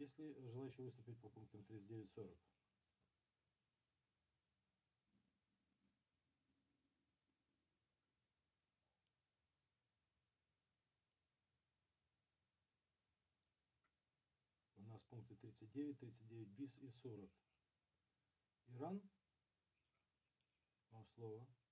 Есть ли желающие выступить по пунктам 39-40? У нас пункты 39, 39 bis и 40. Иран, вам слово.